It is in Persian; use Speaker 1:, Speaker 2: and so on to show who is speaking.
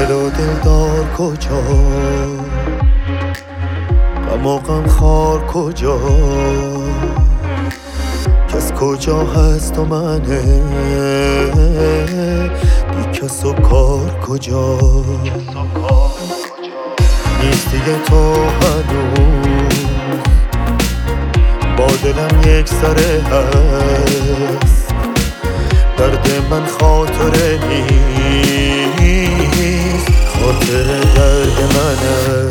Speaker 1: دل و دلدار کجا، غم و غمخوار کجا، کس کجا هست و منه بی کس و کار کجا. نیست دیگه تو هنوز با دلم یک سره هست، درد من خاطره نیست، خاطره درد منه.